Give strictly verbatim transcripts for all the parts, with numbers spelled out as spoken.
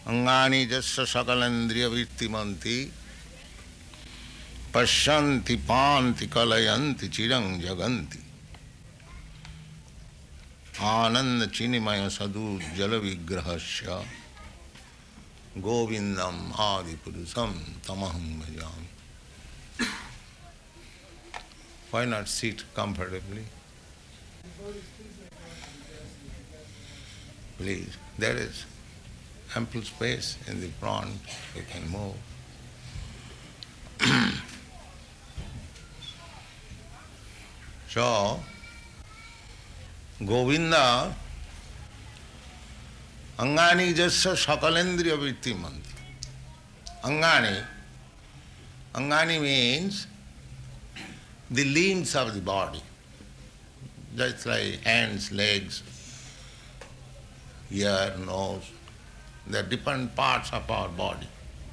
Angani jasya sakalendriya vittimanti Pashyanti panti kalayanti chirang jaganti Ananda chinimaya sadhu jala vigrahasya Govindam adi purusam tamaham bhajami. Why not sit comfortably? Please, there is ample space in the front, you can move. So, Govinda Angani jasya sakalendriya vittimanti. Angani, Angani means the limbs of the body, just like hands, legs, ear, nose, they are different parts of our body.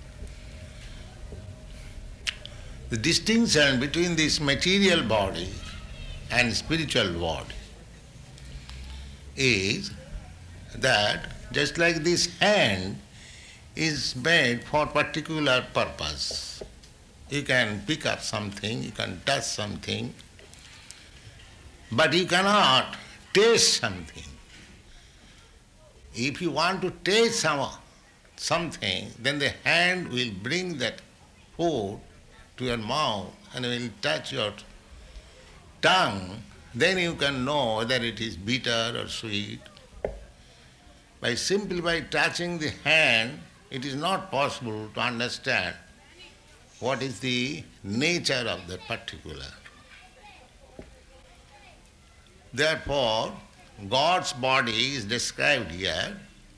The distinction between this material body and spiritual body is that just like this hand is made for particular purpose. You can pick up something, you can touch something, but you cannot taste something. If you want to taste some, something, then the hand will bring that food to your mouth and will touch your tongue, then you can know whether it is bitter or sweet. By simply by touching the hand, it is not possible to understand what is the nature of that particular. Therefore, God's body is described here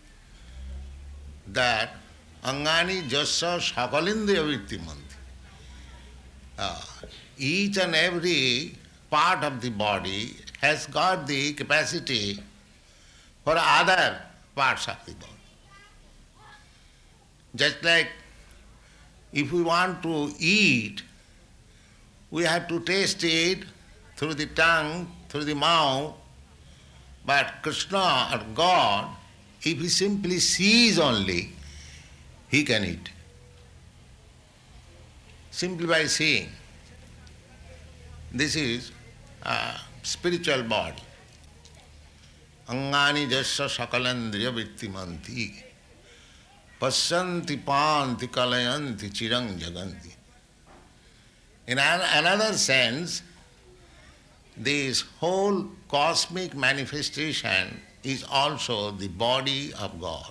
that Angani jasya sakalendriya vittimanti. Uh, each and every part of the body has got the capacity for other parts of the body. Just like if we want to eat, we have to taste it through the tongue, through the mouth, but Krishna or God, if he simply sees only, he can eat. Simply by seeing. This is a spiritual body. Angani jasya sakalandriya vittimanti Pasyanti panti kalayanti chirang jaganti. In an, another sense, this whole cosmic manifestation is also the body of God.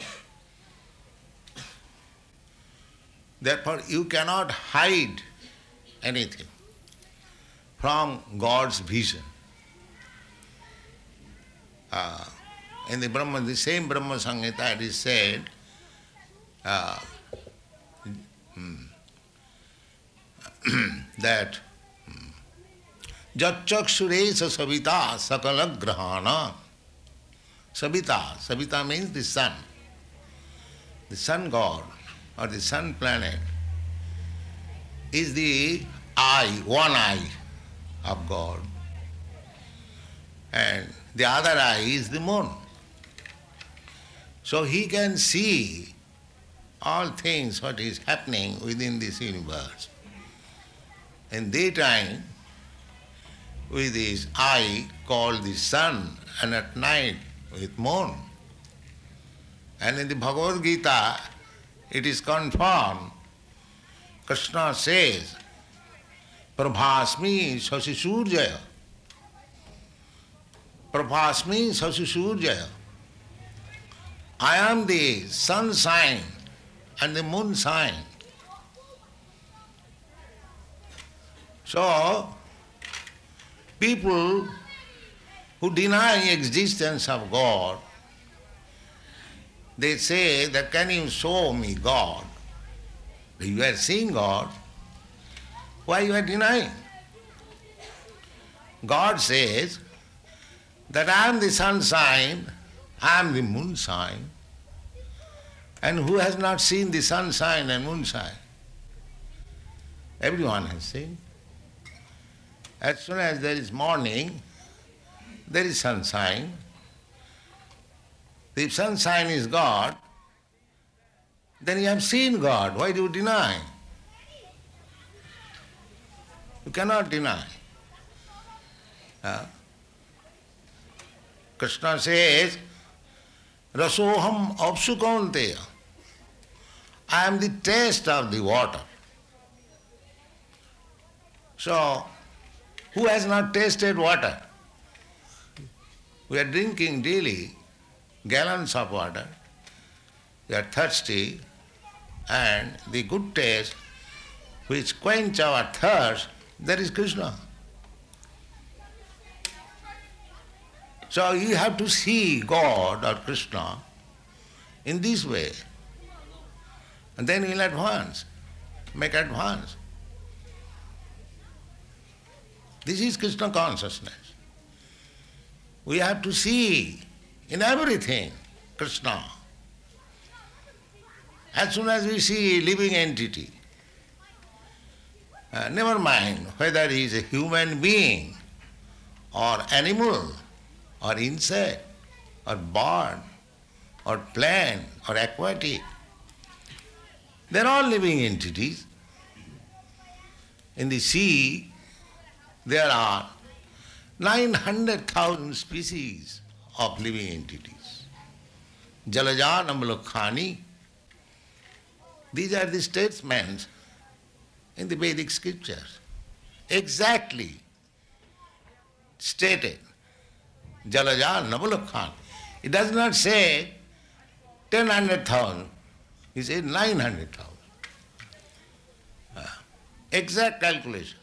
Therefore, you cannot hide anything from God's vision. Uh, in the Brahma, the same Brahma Samhita, it is said, uh, that Jatchakshuresha savita sakala grahana. Savita, Savita means the sun. The sun god or the sun planet is the eye, one eye of God. And the other eye is the moon. So he can see all things what is happening within this universe. In daytime, with his eye called the sun, and at night with moon. And in the Bhagavad Gita, it is confirmed. Krishna says, Prabhasmi Sasisurjaya. Prabhasmi Sasisurjaya. I am the sun sign and the moon sign. So, people who deny existence of God, they say that, can you show me God? You are seeing God, why you are denying? God says that I am the sun sign, I am the moon sign. And who has not seen the sun sign and moon sign? Everyone has seen. As soon as there is morning, there is sun sign. The sun sign is God, Then you have seen God. Why do you deny? You cannot deny. Huh? Krishna says, Rasoham apsu kaunteya. I am the taste of the water. So, who has not tasted water? We are drinking daily gallons of water. We are thirsty, and the good taste which quench our thirst, that is Krishna. So you have to see God or Krishna in this way, and then you'll advance, make advance. This is Krishna consciousness. We have to see in everything Krishna. As soon as we see a living entity, uh, never mind whether he is a human being or animal or insect or bird or plant or aquatic, they are all living entities. In the sea, there are nine hundred thousand species of living entities. Jalaja Namalokhani. These are the statements in the Vedic scriptures. Exactly stated. Jalaja Namalokhani. It does not say ten hundred thousand, it says nine hundred thousand. Uh, exact calculation.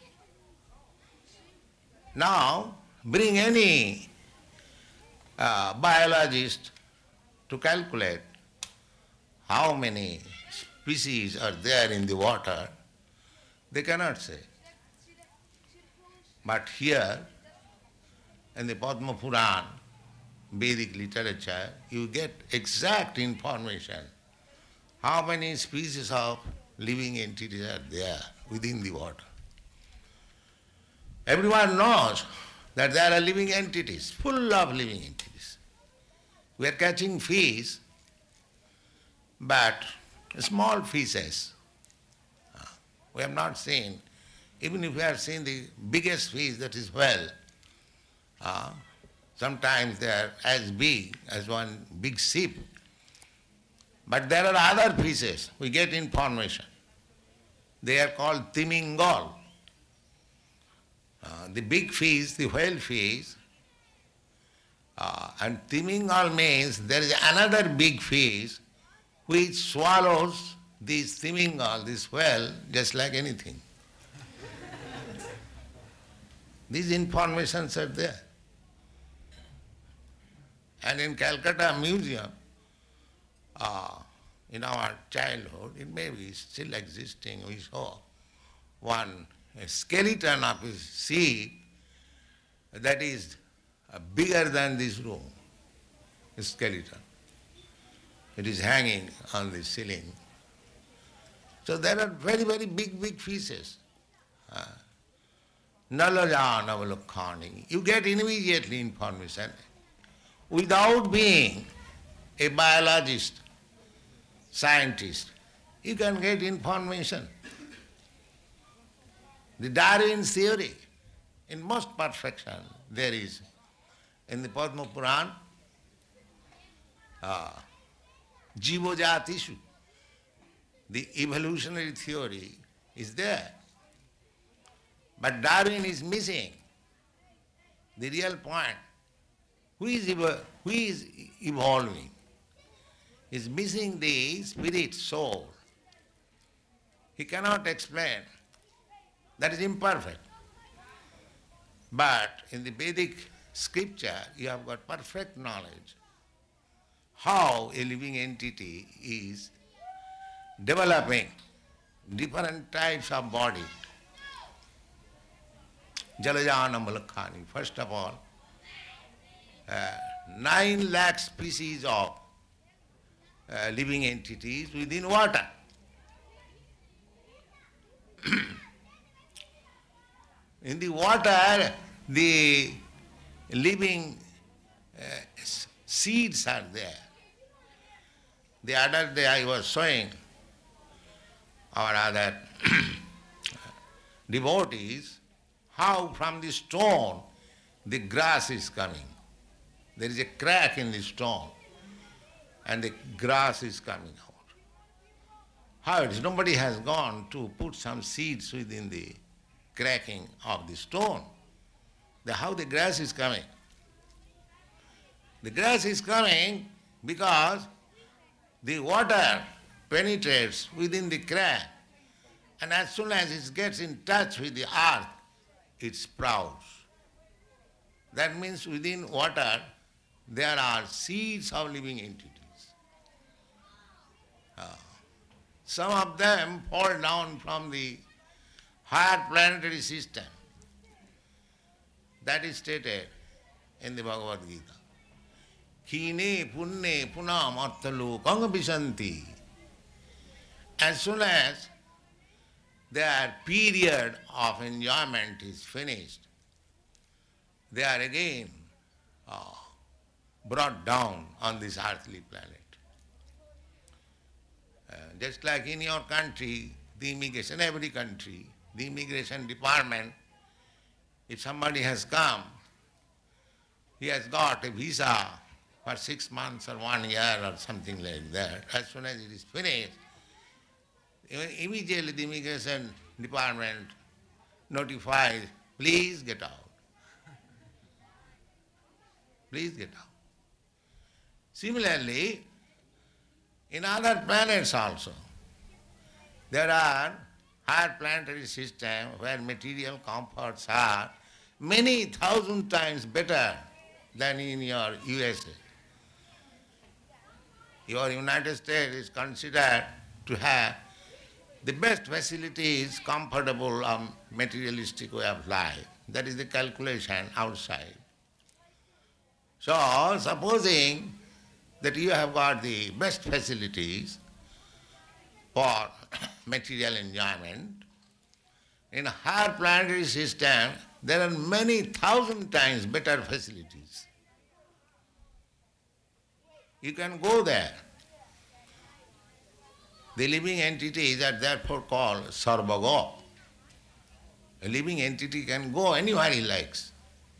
Now, bring any uh, biologist to calculate how many species are there in the water, they cannot say. But here, in the Padma Puran, Vedic literature, you get exact information how many species of living entities are there within the water. Everyone knows that there are living entities, full of living entities. We are catching fish, but small fishes. We have not seen, even if we have seen the biggest fish, that is whale, uh, sometimes they are as big as one big ship. But there are other fishes, we get information. They are called timingal. Uh, the big fish, the whale fish, uh, and timingal means there is another big fish which swallows this timingal, this whale, just like anything. These informations are there. And in Calcutta Museum, uh, in our childhood, it may be still existing, we saw one a skeleton of a sea that is bigger than this room, a skeleton. It is hanging on the ceiling. So there are very, very big, big fishes. Nalaja Navalokhani. You get immediately information without being a biologist, scientist. You can get information. The Darwin's theory, in most perfection, there is in the Padma Puran, uh, Jivajatishu, the evolutionary theory is there. But Darwin is missing the real point. Who is, evo- who is evolving? He is missing the spirit, soul. He cannot explain. That is imperfect. But in the Vedic scripture, you have got perfect knowledge how a living entity is developing different types of body. Jalajana Malakhani, first of all, uh, nine lakh species of uh, living entities within water. In the water, the living uh, seeds are there. The other day I was showing or other devotees, how from the stone the grass is coming. There is a crack in the stone and the grass is coming out. How it is? Nobody has gone to put some seeds within the cracking of the stone. The, how the grass is coming? The grass is coming because the water penetrates within the crack, and as soon as it gets in touch with the earth, it sprouts. That means within water there are seeds of living entities. Uh, some of them fall down from the higher planetary system. That is stated in the Bhagavad Gita. Khine punne punam arthalokam visanti. As soon as their period of enjoyment is finished, they are again uh, brought down on this earthly planet. Uh, just like in your country, the immigration, every country, the immigration department, if somebody has come, he has got a visa for six months or one year or something like that. As soon as it is finished, immediately the immigration department notifies, please get out. Please get out. Similarly, in other planets also, there are higher planetary systems where material comforts are many thousand times better than in your U S A. Your United States is considered to have the best facilities, comfortable, um, materialistic way of life. That is the calculation outside. So, supposing that you have got the best facilities for material enjoyment, in a higher planetary system, there are many thousand times better facilities. You can go there. The living entities are therefore called sarvago. A living entity can go anywhere he likes.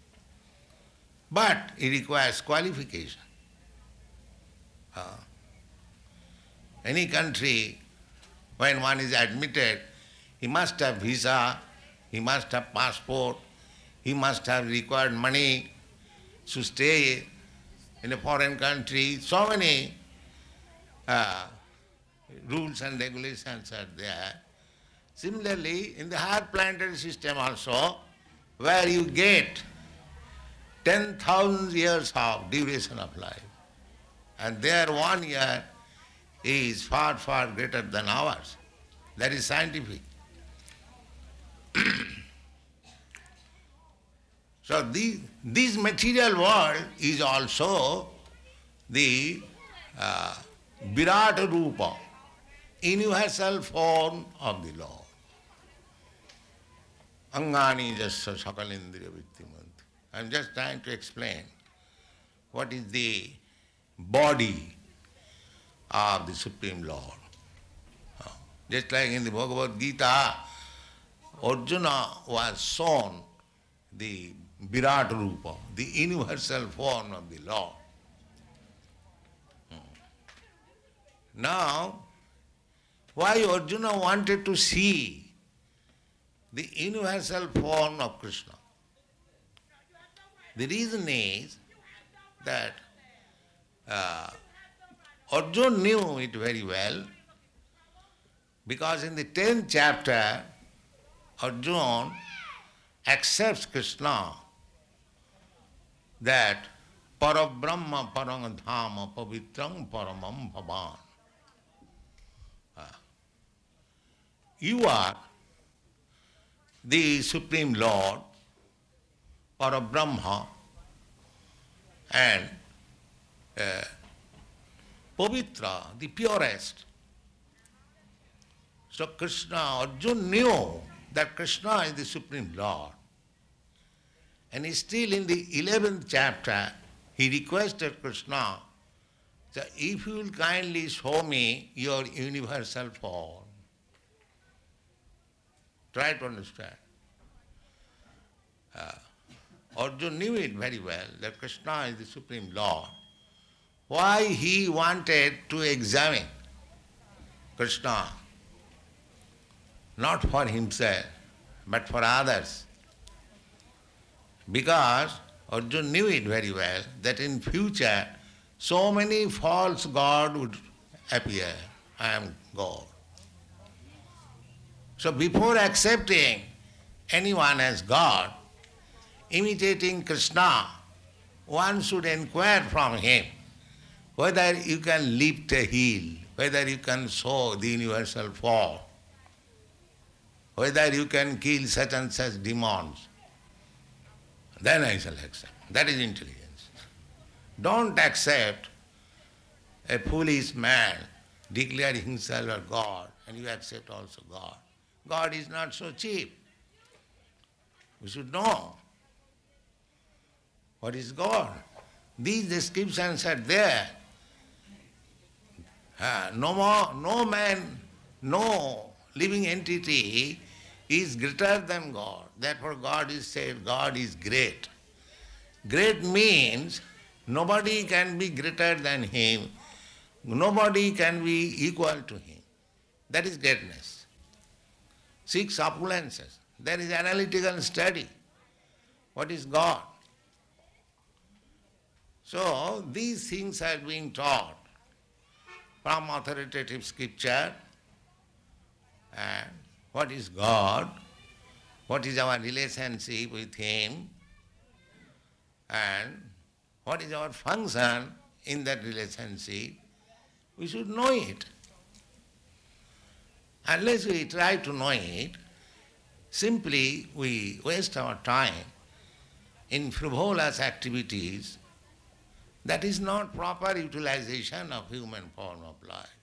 But it requires qualification. Uh, any country, when one is admitted, he must have visa, he must have passport, he must have required money to stay in a foreign country. So many uh, rules and regulations are there. Similarly, in the higher planetary system also, where you get ten thousand years of duration of life, and their one year is far, far greater than ours. That is scientific. So the, this material world is also the uh, Virat Rupa, universal form of the Lord. Angani jasya sakalindriya vittimanti. I am just trying to explain what is the body of the Supreme Lord. Just like in the Bhagavad Gita, Arjuna was shown the Virat Rupa, the universal form of the Lord. Now, why Arjuna wanted to see the universal form of Krishna? The reason is that uh, Arjuna knew it very well, because in the tenth chapter, Arjuna accepts Krishna that Parabrahma Parangadhama Pavitrang Paramam Bhavan. You are the Supreme Lord, Parabrahma, and uh, Pavitra, the purest. So Krishna, Arjuna knew that Krishna is the Supreme Lord. And he still in the eleventh chapter, he requested Krishna, that if you will kindly show me your universal form. Try to understand. Uh, Arjuna knew it very well that Krishna is the Supreme Lord. Why he wanted to examine Krishna? Not for himself, but for others. Because Arjuna knew it very well that in future so many false gods would appear. I am God. So before accepting anyone as God, imitating Krishna, one should inquire from him whether you can lift a hill, whether you can sow the universal fall, whether you can kill such and such demons. Then I shall accept. That is intelligence. Don't accept a foolish man declaring himself a God and you accept also God. God is not so cheap. We should know what is God. These descriptions are there. Uh, no more, no man, no living entity is greater than God. Therefore God is said, God is great. Great means nobody can be greater than him. Nobody can be equal to him. That is greatness. Six opulences. There is analytical study. What is God? So these things are being taught from authoritative scripture. And what is God? What is our relationship with him? And what is our function in that relationship? We should know it. Unless we try to know it, simply we waste our time in frivolous activities. That is not proper utilization of human form of life.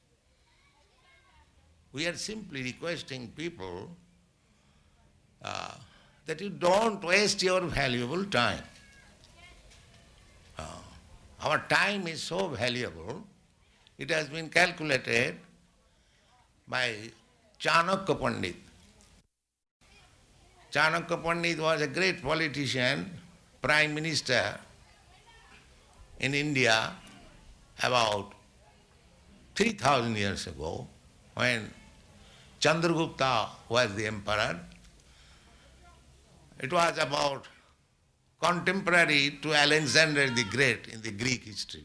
We are simply requesting people uh, that you don't waste your valuable time. Uh, our time is so valuable, it has been calculated by Chanakya Pandit. Chanakya Pandit was a great politician, prime minister in India about three thousand years ago, when Chandragupta was the emperor. It was about contemporary to Alexander the Great in the Greek history.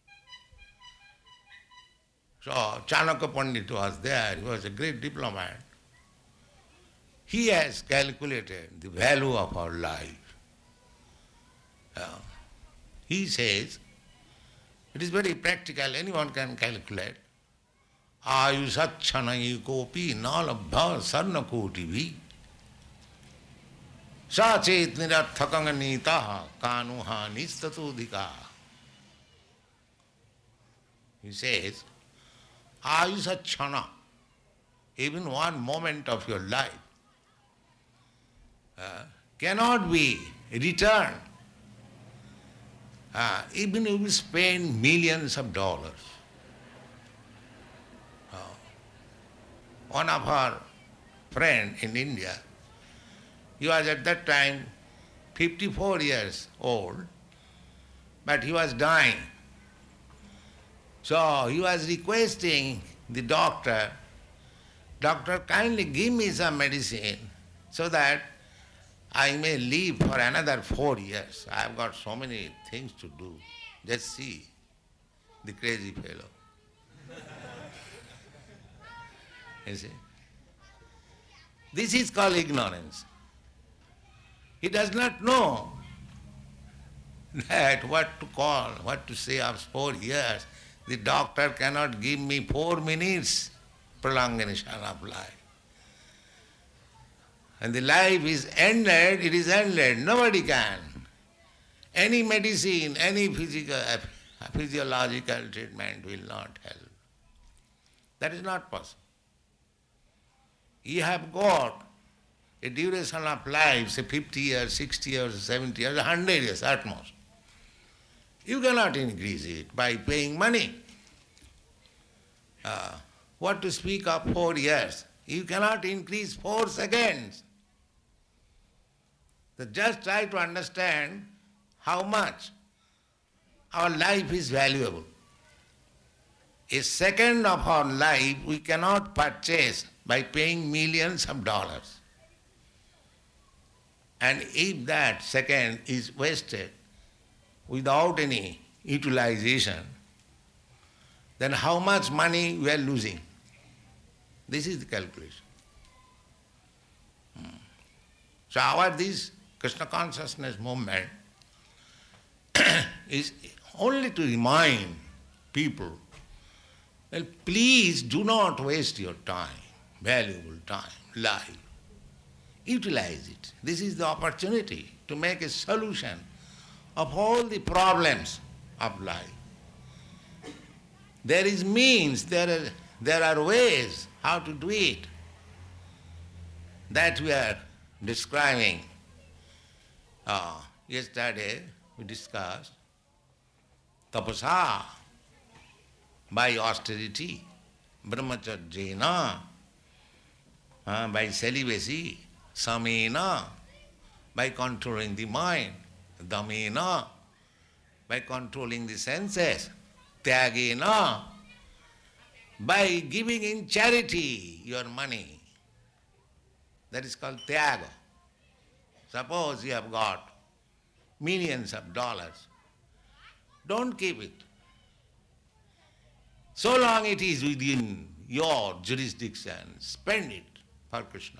So Chanakya Pandit was there, he was a great diplomat. He has calculated the value of our life. Uh, he says, it is very practical, anyone can calculate. Ayusachanayi kopi nalabha sarna koti bhi sachet nirathakanga nitaha kanuha nistatudhika. He says, Ayusachana, even one moment of your life, uh, cannot be returned. Uh, even if you spend millions of dollars. Uh, one of our friend in India, he was at that time fifty-four years old, but he was dying. So he was requesting the doctor, doctor, kindly give me some medicine so that I may live for another four years. I have got so many things to do. Just see the crazy fellow. You see? This is called ignorance. He does not know that what to call, what to say of four years. The doctor cannot give me four minutes prolongation of life. And the life is ended, it is ended. Nobody can. Any medicine, any physical, physiological treatment will not help. That is not possible. You have got a duration of life, say fifty years, sixty years, seventy years, one hundred years at most. You cannot increase it by paying money. Uh, what to speak of four years? You cannot increase four seconds. So just try to understand how much our life is valuable. A second of our life we cannot purchase by paying millions of dollars. And if that second is wasted without any utilization, then how much money we are losing? This is the calculation. Hmm. So our this Krishna consciousness movement is only to remind people, well, please do not waste your time, valuable time, life. Utilize it. This is the opportunity to make a solution of all the problems of life. There is means, there are, there are ways how to do it. That we are describing. Uh, yesterday we discussed tapasa, by austerity, brahmacharjena, uh, by celibacy, samena, by controlling the mind, damena, by controlling the senses, tyagena, by giving in charity your money. That is called tyaga. Suppose you have got millions of dollars, don't keep it. So long it is within your jurisdiction, spend it for Krishna.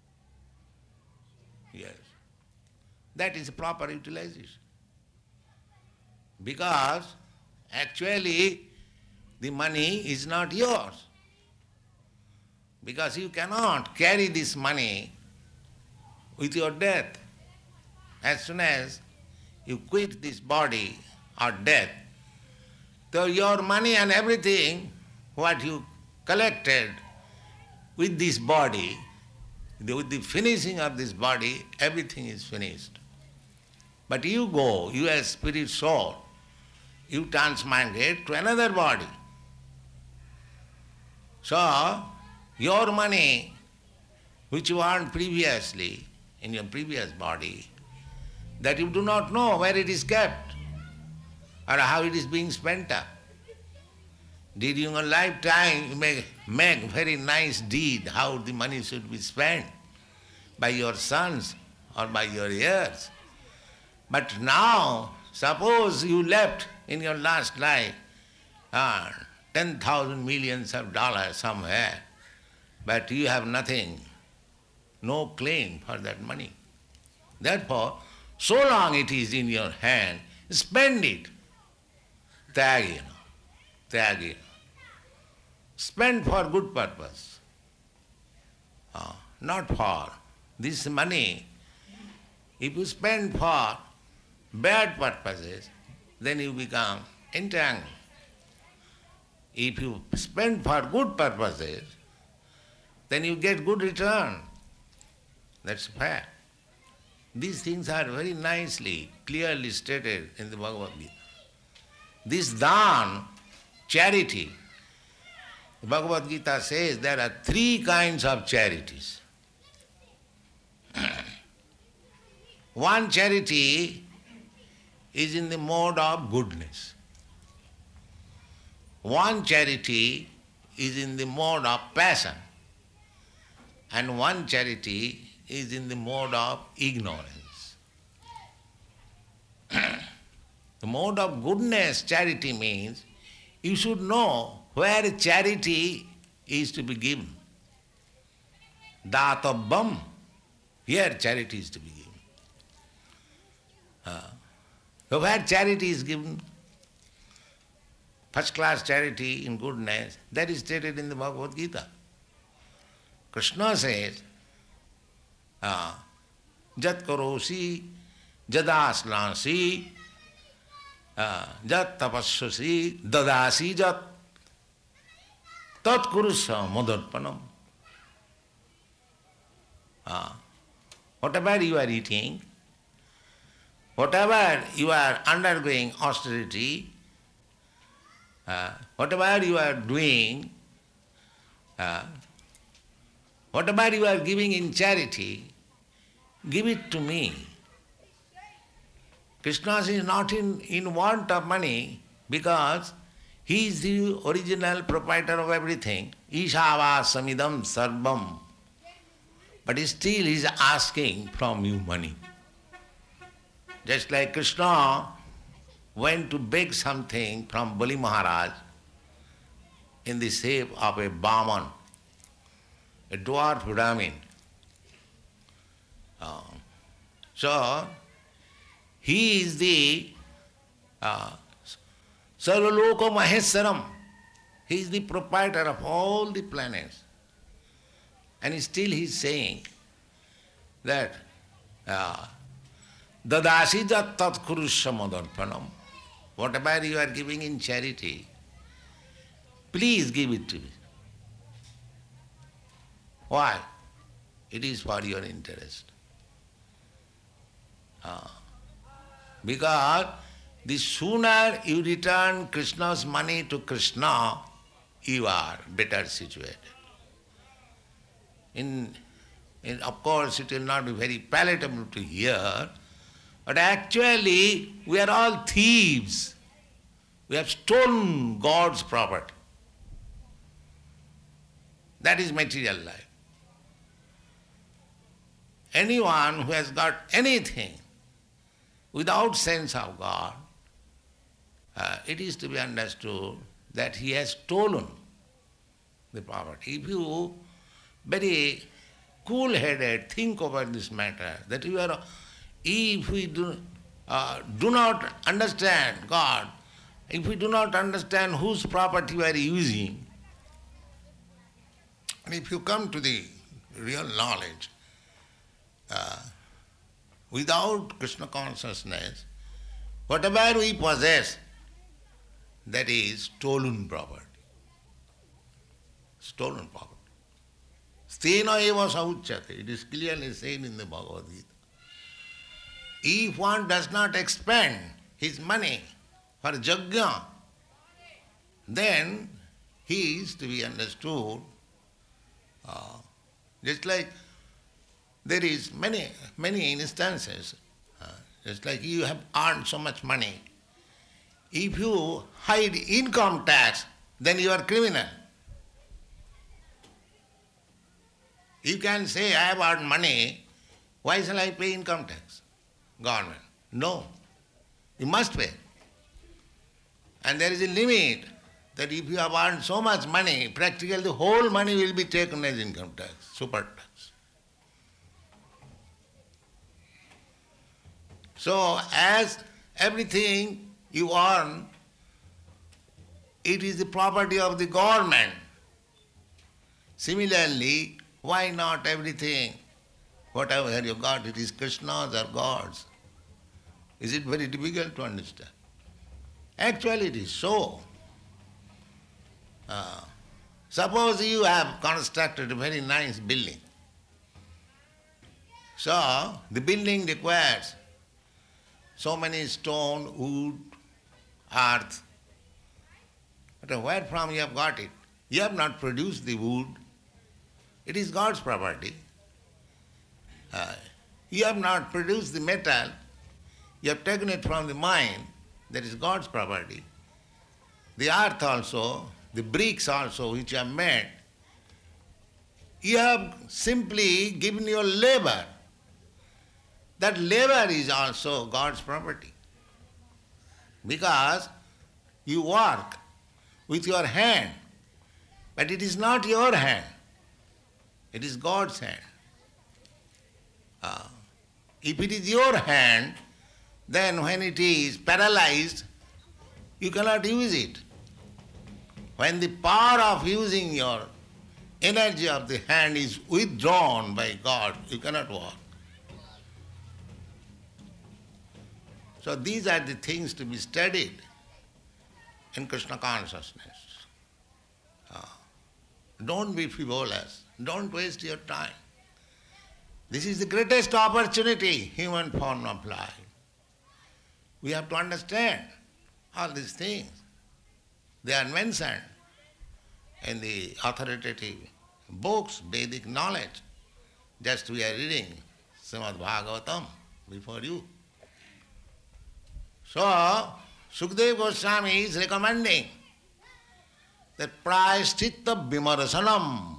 Yes. That is proper utilization. Because actually the money is not yours. Because you cannot carry this money with your death. As soon as you quit this body or death, so your money and everything, what you collected with this body, with the finishing of this body, everything is finished. But you go, you as spirit soul, you transmigrate to another body. So, your money, which you earned previously in your previous body, that you do not know where it is kept or how it is being spent up. During a lifetime, you may make very nice deed how the money should be spent by your sons or by your heirs. But now, suppose you left in your last life uh, ten thousand millions of dollars somewhere, but you have nothing, no claim for that money. Therefore, so long it is in your hand, spend it. Tyagena, tyagena. Spend for good purpose. Uh, not for this money. If you spend for bad purposes, then you become entangled. If you spend for good purposes, then you get good return. That's fact. These things are very nicely, clearly stated in the Bhagavad Gita. This dhan, charity, the Bhagavad Gita says there are three kinds of charities. One charity is in the mode of goodness. One charity is in the mode of passion. And one charity is in the mode of ignorance. The mode of goodness, charity means you should know where charity is to be given. Databbam, here charity is to be given. Uh, so where charity is given, first class charity in goodness, that is stated in the Bhagavad Gita. Krishna says, uh, Jat karosi, jadaslasi, jat tapassasi, dadasi jat, tat kurusa modarpanam. Uh, whatever you are eating, whatever you are undergoing austerity, uh, whatever you are doing, uh, Whatever you are giving in charity, give it to me. Krishna is not in, in want of money because he is the original proprietor of everything. Ishavāsamidam sarvam. But still he is asking from you money. Just like Krishna went to beg something from Bali Maharaj in the shape of a Brahman, a dwarf Brahmin. Uh, so, he is the uh, Sarvaloka Maheswaram. He is the proprietor of all the planets. And still he is saying that uh, Dadasi tat tat kurusamadarpanam. Whatever you are giving in charity, please give it to me. Why? It is for your interest. Uh, because the sooner you return Krishna's money to Krishna, you are better situated. In, in, of course, it will not be very palatable to hear, but actually we are all thieves. We have stolen God's property. That is material life. Anyone who has got anything without sense of God, uh, it is to be understood that he has stolen the property. If you very cool-headed think over this matter, that you are, if we do, uh, do not understand God, if we do not understand whose property we are using, and if you come to the real knowledge, uh, without Krishna consciousness, whatever we possess, that is stolen property. Stolen property. Stena eva sauchyate. It is clearly said in the Bhagavad Gita. If one does not expend his money for yajna, then he is to be understood uh, just like there is many, many instances, uh, just like you have earned so much money. If you hide income tax, then you are criminal. You can say, I have earned money, why shall I pay income tax? Government. No. You must pay. And there is a limit that if you have earned so much money, practically the whole money will be taken as income tax, super tax. So as everything you earn, it is the property of the government. Similarly, why not everything, whatever you got, it is Krishna's or God's? Is it very difficult to understand? Actually it is so. Uh, suppose you have constructed a very nice building. So the building requires so many stone, wood, earth. But where from you have got it? You have not produced the wood. It is God's property. Uh, you have not produced the metal. You have taken it from the mine. That is God's property. The earth also, the bricks also which you have made, you have simply given your labor. That labor is also God's property. Because you work with your hand, but it is not your hand. It is God's hand. Uh, if it is your hand, then when it is paralyzed, you cannot use it. When the power of using your energy of the hand is withdrawn by God, you cannot work. So these are the things to be studied in Krishna consciousness. Uh, don't be frivolous. Don't waste your time. This is the greatest opportunity, human form of life. We have to understand all these things. They are mentioned in the authoritative books, Vedic knowledge. Just we are reading Srimad Bhagavatam before you. So, Sukadeva Goswami is recommending that prayaschitta vimarasanam,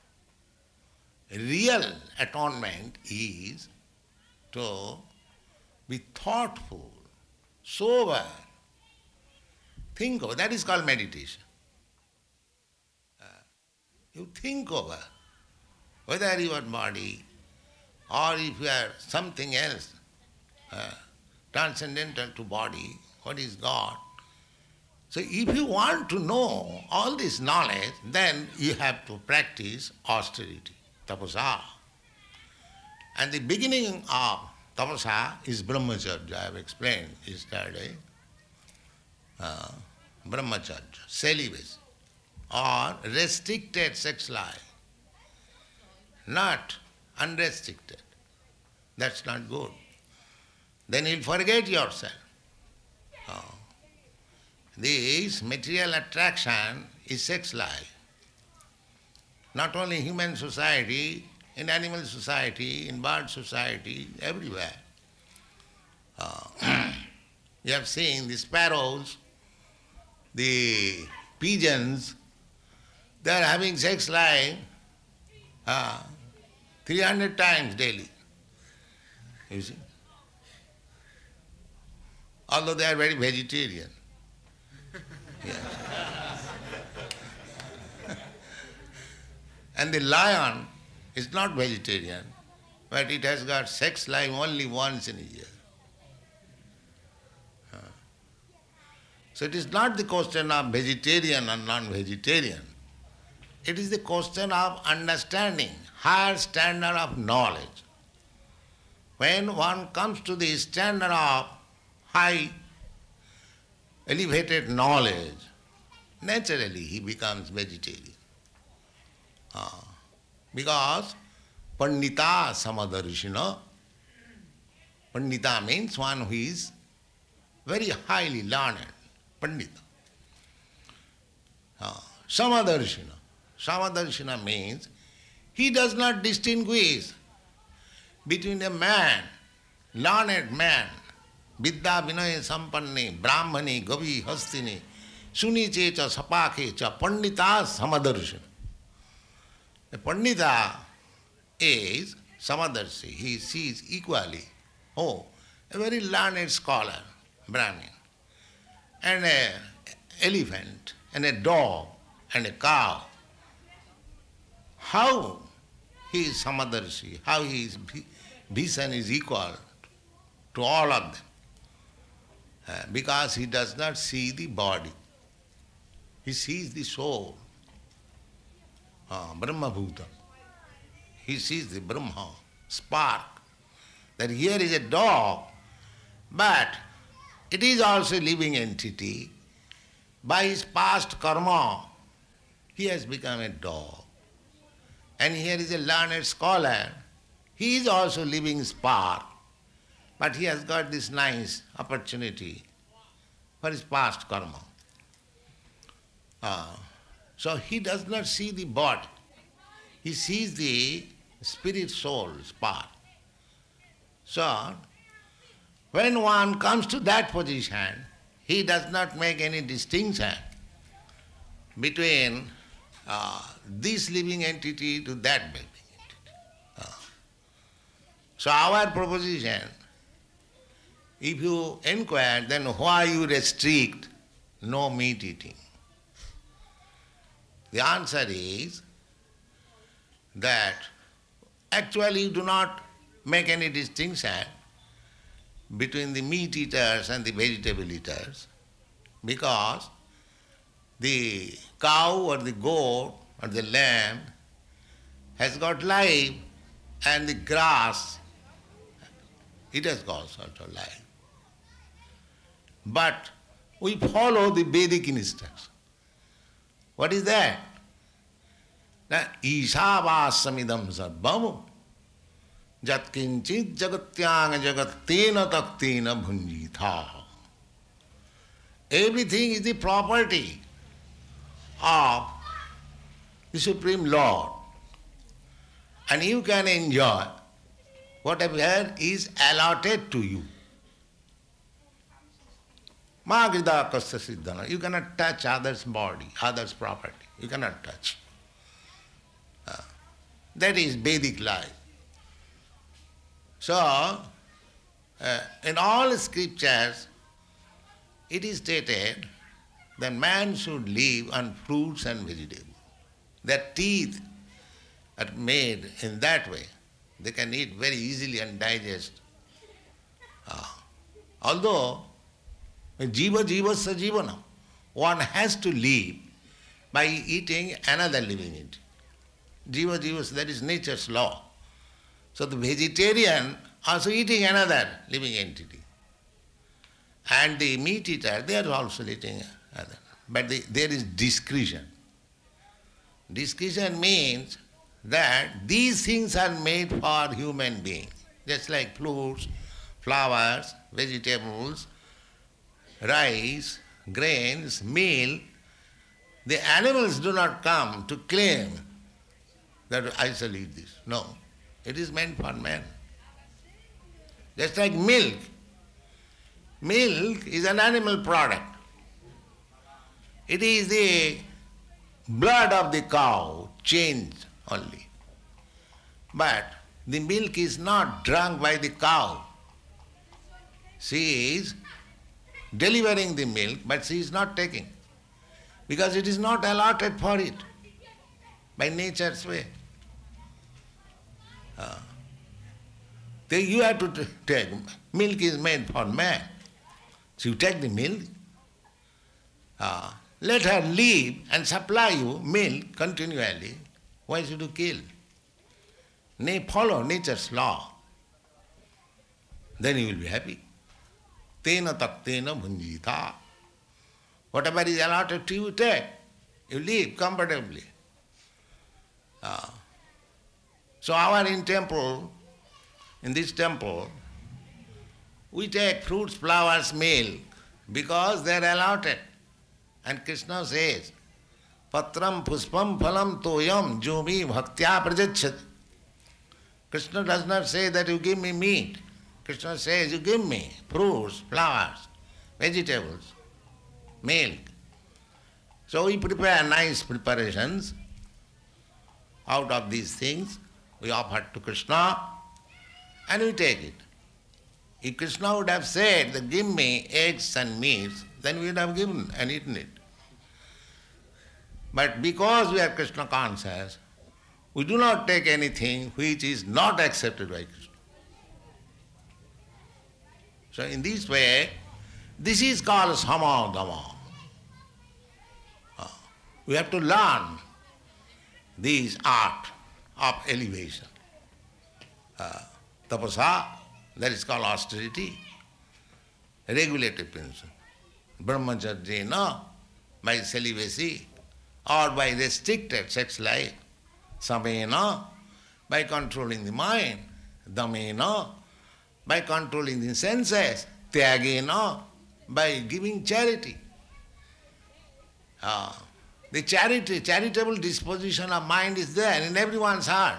real atonement is to be thoughtful, sober, think over. That is called meditation. Uh, you think over whether your body or if you are something else, uh, transcendental to body, what is God. So if you want to know all this knowledge, then you have to practice austerity, tapasa. And the beginning of tapasa is brahmacharya, I have explained yesterday. Uh, brahmacharya, celibacy, or restricted sex life, not unrestricted. That's not good. Then you'll forget yourself. Oh. This material attraction is sex life. Not only human society, in animal society, in bird society, everywhere. Uh, you have seen the sparrows, the pigeons, they are having sex life uh, three hundred times daily. You see? Although they are very vegetarian. Yeah. And the lion is not vegetarian, but it has got sex life only once in a year. Uh. So it is not the question of vegetarian and non-vegetarian. It is the question of understanding, higher standard of knowledge. When one comes to the standard of high, elevated knowledge, naturally he becomes vegetarian. Uh, because Pandita Samadarshina, Pandita means one who is very highly learned, Pandita. Uh, Samadarshina, Samadarshina means he does not distinguish between a man, learned man, Vidya Vinaya Sampanne, Brahmani, Gavi, Hastini, Suniche cha Sapake cha Pandita Samadarshina. A Pandita is Samadarshi, he sees equally, oh, a very learned scholar, Brahmin, and an elephant, and a dog, and a cow. How he is Samadarshi, how his vision is equal to all of them. Uh, because he does not see the body. He sees the soul, uh, Brahma Bhuta. He sees the Brahma, spark. That here is a dog, but it is also a living entity. By his past karma, he has become a dog. And here is a learned scholar. He is also living spark. But he has got this nice opportunity for his past karma. Uh, so he does not see the body. He sees the spirit soul spark. So, when one comes to that position, he does not make any distinction between uh, this living entity to that living entity. Uh, so our proposition, if you inquire, then why you restrict no meat eating? The answer is that actually you do not make any distinction between the meat eaters and the vegetable eaters, because the cow or the goat or the lamb has got life, and the grass, it has got also life. But we follow the Vedic instruction. What is that? That Isavasamidam sarvam jat kinchit jagatyang jagattena taktena bhunjitha. Everything is the property of the Supreme Lord. and you can enjoy whatever is allotted to you. Magida kasya siddhana. You cannot touch others' body, others' property. You cannot touch. Uh, that is Vedic life. So, uh, in all scriptures, it is stated that man should live on fruits and vegetables. Their teeth are made in that way. They can eat very easily and digest. Uh, although, jiva jivasya jivana, one has to live by eating another living entity. Jiva jivasya, that is nature's law. So the vegetarian also eating another living entity. And the meat eater, they are also eating other. But the, there is discretion. Discretion means that these things are made for human beings, just like fruits, flowers, vegetables, rice, grains, meal. The animals do not come to claim that I shall eat this. No, it is meant for man. Just like milk. Milk is an animal product. It is the blood of the cow, changed only. But the milk is not drunk by the cow. She is delivering the milk, but she is not taking, because it is not allotted for it by nature's way. Uh, then you have to t- take, milk is made for man. So you take the milk, uh, let her live and supply you milk continually. Why should you kill? Nay, follow nature's law. Then you will be happy. Tena tattena bhunjita. Whatever is allotted to you, take. You live comfortably. Uh, so our in temple, in this temple, we take fruits, flowers, milk, because they are allotted. And Krishna says, Patram puspam phalam toyam jumi bhaktya prajachat. Krishna does not say that you give me meat. Krishna says you give me fruits, flowers, vegetables, milk. So we prepare nice preparations out of these things. We offer to Krishna and we take it. If Krishna would have said that give me eggs and meats, then we would have given and eaten it. But because we are Krishna conscious, we do not take anything which is not accepted by Krishna. So in this way, this is called sama dhamma. Uh, we have to learn this art of elevation. Uh, tapasa, that is called austerity, regulative principle. Brahmacharya, by celibacy, or by restricted sex life. Samena, by controlling the mind. Damena, by controlling the senses. Tyagena, by giving charity. Uh, the charity, charitable disposition of mind is there in everyone's heart.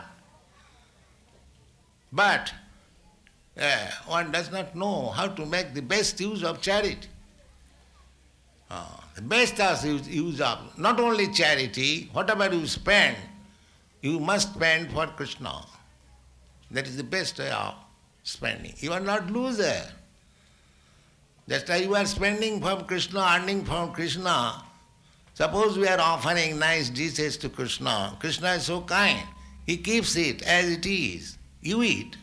But uh, one does not know how to make the best use of charity. Uh, the best use, use of not only charity, whatever you spend, you must spend for Krishna. That is the best way of spending. You are not loser. Just like you are spending from Krishna, earning from Krishna. Suppose we are offering nice dishes to Krishna. Krishna is so kind. He keeps it as it is. You eat.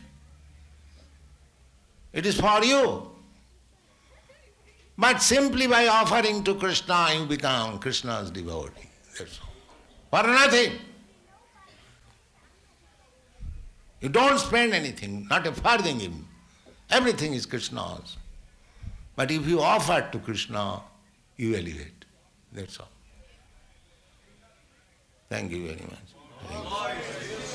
It is for you. But simply by offering to Krishna, you become Krishna's devotee. That's all. For nothing. You don't spend anything, not a farthing even. Everything is Krishna's. But if you offer to Krishna, you elevate. That's all. Thank you very much. Thank you.